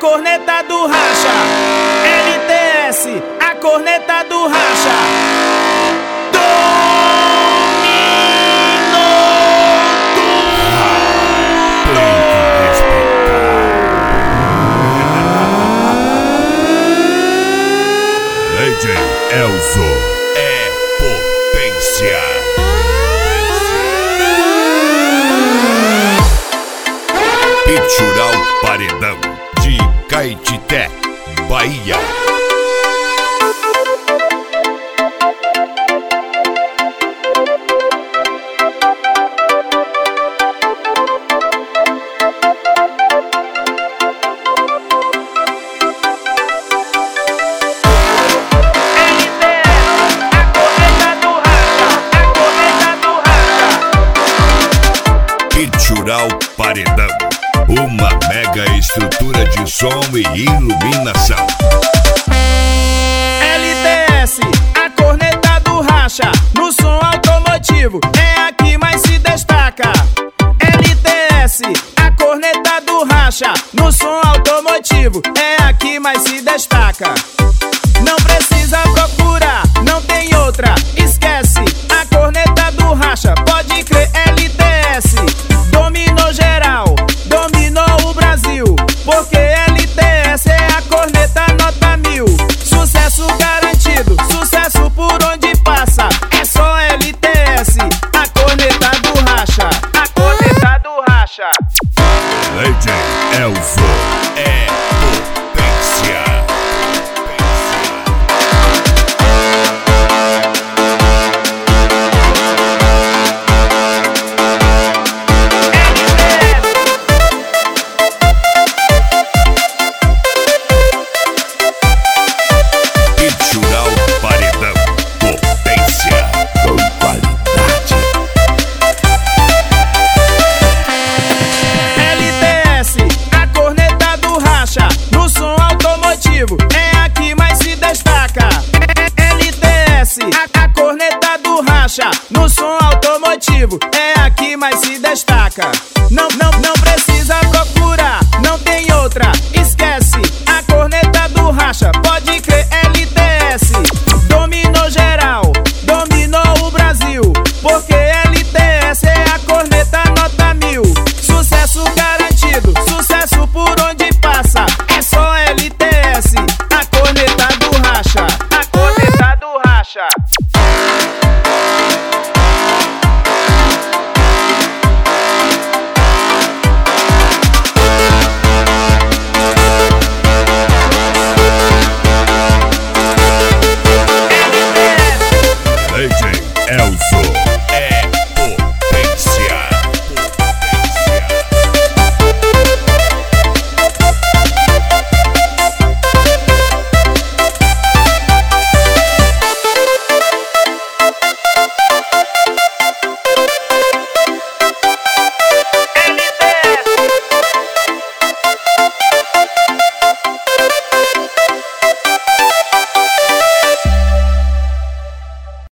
corneta do racha. LTS, a corneta do racha. DJ Elzo é potência. Pitural Paredão de Caetité, Bahia. Pitural Paredão, uma mega estrutura de som e iluminação. LTS, a corneta do racha, no som automotivo, é a que mais se destaca. LTS, a corneta do racha, no som automotivo, é a que mais se destaca. Não precisa procurar, não tem outra, esquece. A corneta do racha, pode crer, LTS dominou geral, dominou o Brasil, porque LTS é a corneta nota 1000. Sucesso garantido, sucesso por onde passa, é só LTS, a corneta do racha, a corneta do racha. DJ Elzo é